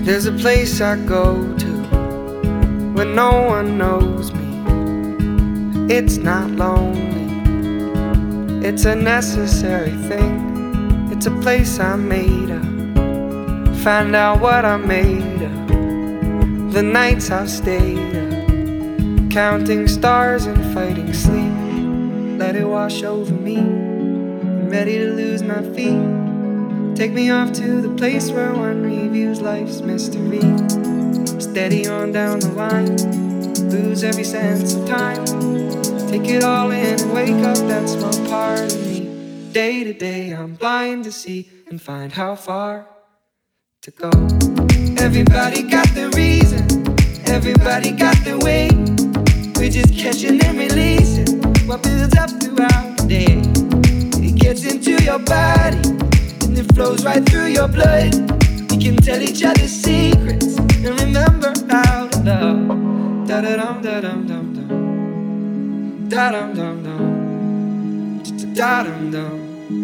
There's a place I go to when no one knows me. It's not lonely, it's a necessary thing. It's a place I made up, find out what I made of. The nights I've stayed up, counting stars and fighting sleep. Let it wash over me, I'm ready to lose my feet. Take me off to the place where one reviews life's mystery. Steady on down the line, lose every sense of time. Take it all in and wake up that small part of me. Day to day I'm blind to see and find how far to go. Everybody got the reason, everybody got the way. We're just catching and releasing what builds up throughout the day. It gets into your body, it flows right through your blood. We can tell each other secrets and remember how to love. Da da dum da dum dum dum, da dum dum dum, da dum dum.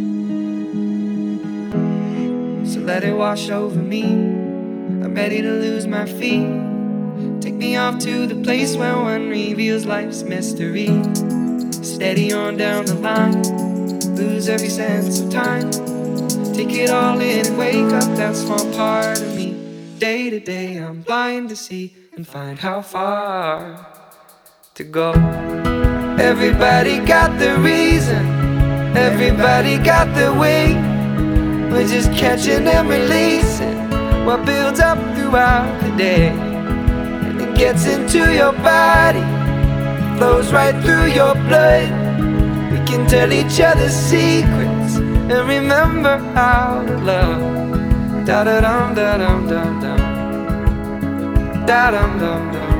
So let it wash over me, I'm ready to lose my feet. Take me off to the place where one reveals life's mystery. Steady on down the line, lose every sense of time. Take it all in and wake up that small part of me. Day to day I'm blind to see and find how far to go. Everybody got the reason, everybody got the way. We're just catching and releasing what builds up throughout the day. And it gets into your body, flows right through your blood. We can tell each other secrets and remember how to love. Da da dum da dum dum dum, da dum dum dum,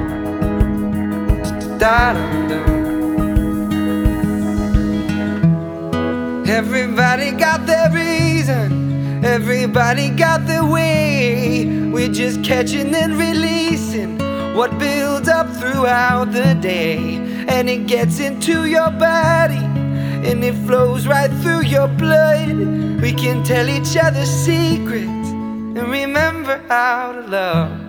da dum dum. Everybody got their reason, everybody got their way. We're just catching and releasing what builds up throughout the day. And it gets into your body, and it flows right through your blood. We can tell each other secrets and remember how to love.